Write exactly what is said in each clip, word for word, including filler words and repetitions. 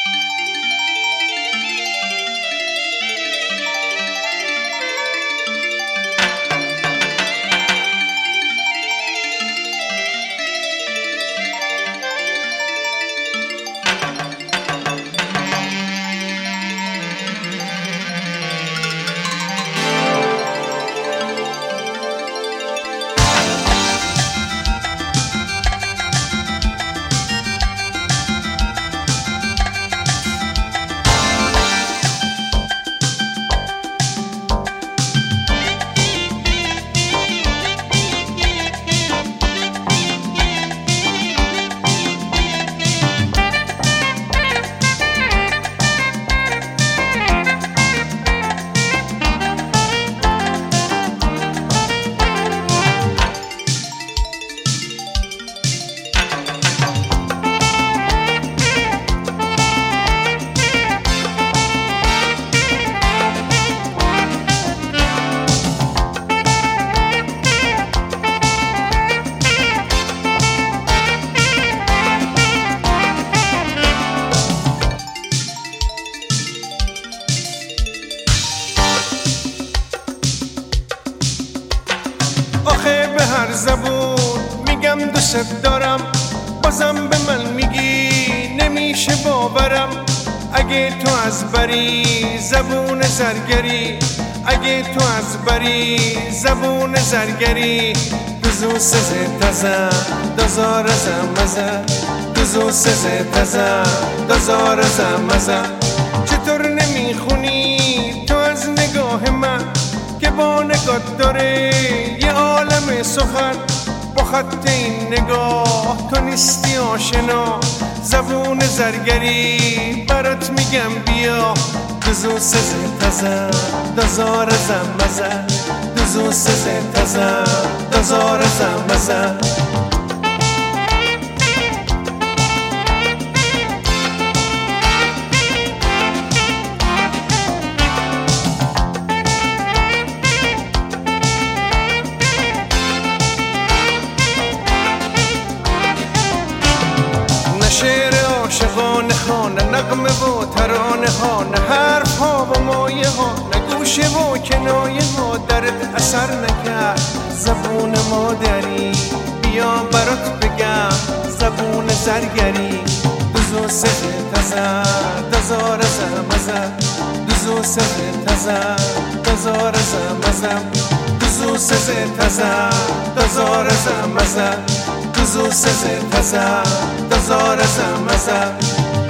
آخه به هر زبون میگم دوست دارم، بازم به من میگی نمیشه باورم. اگه تو از بری زبون زرگری، اگه تو از بری زبون زرگری، دوزو سزه تزه دازار زمزه، دوزو سزه تزه دازار زمزه. چطور نمیخونی تو از نگاه من که با نگات داره یه عالم سخن؟ با خط این نگاه تو نیستی آشنا، زبون زرگری برات میگم بیا. دوزو سزه تزه دازار زمزه، دوزو سزه تزه دازار زمزه. شعر عاشقانه ها، نه نغمه و ترانه ها، نه حرف ها و مایه ها، نه گوشه و کنایه ها درت اثر نکرد. زبون مادری بیا برات بگم، زبون زرگری. دوزو سزه تزه دازار زمزه، دوزو سزه تزه دازار زمزه، دوزو سزه تزه دازار زمزه، دوزو سزه تزه دازار زمزه.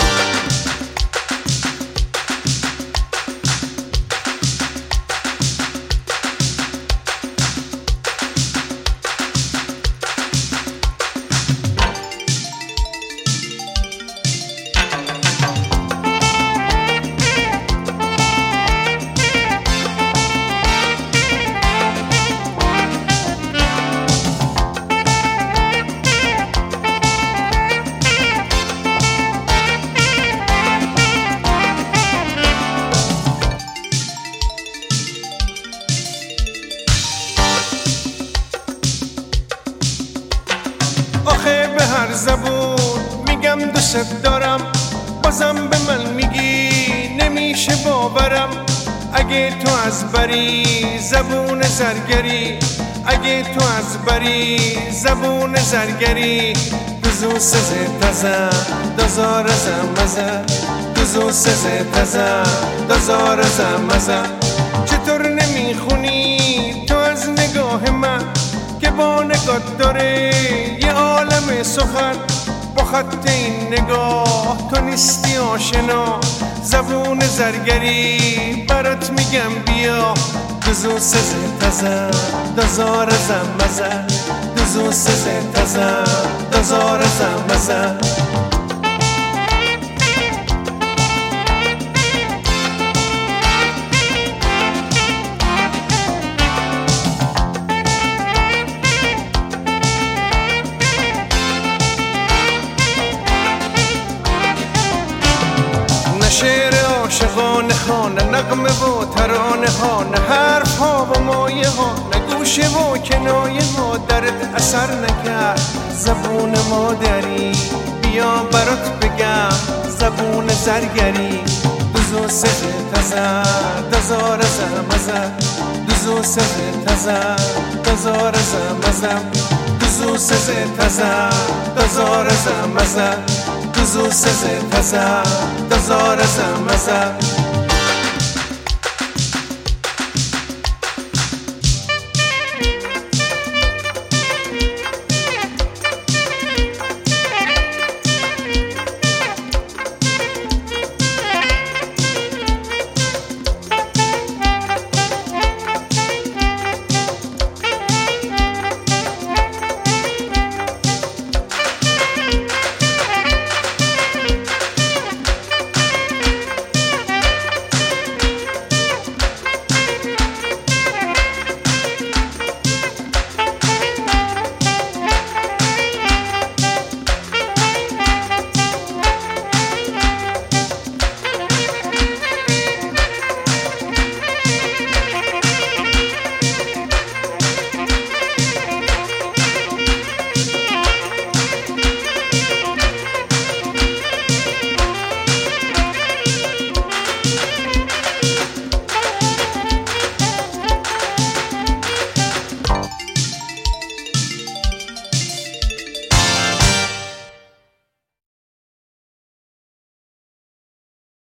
آخه به هر زبون میگم دوست دارم، بازم به من میگی نمیشه باورم. اگه تو از بری زبون زرگری، اگه تو از بری زبون زرگری، دوزو سزه تزه دازار زمزه، دوزو سزه تزه دازار زمزه. چطور نمیخونی تو از نگاه من که با نگات داره یه عالم سخن؟ با خط این نگاه تو نیستی آشنا، زبون زرگری برات میگم بیا. دوزو سزه تزه دازار زمزه، دوزو سزه تزه دازار زمزه. شعر عاشقانه ها، نه نغمه و ترانه ها، نه حرف ها و مایه ها، نه گوشه و کنایه ها درت اثر نکرد. زبون مادری بیا برات بگم، زبون زرگری دوزو سزه تزا دزار زمزه دوزو سزه تزا دزار زمزه دوزو سزه تزا دزار زمزه دوزو سزه تزا دزار زمزه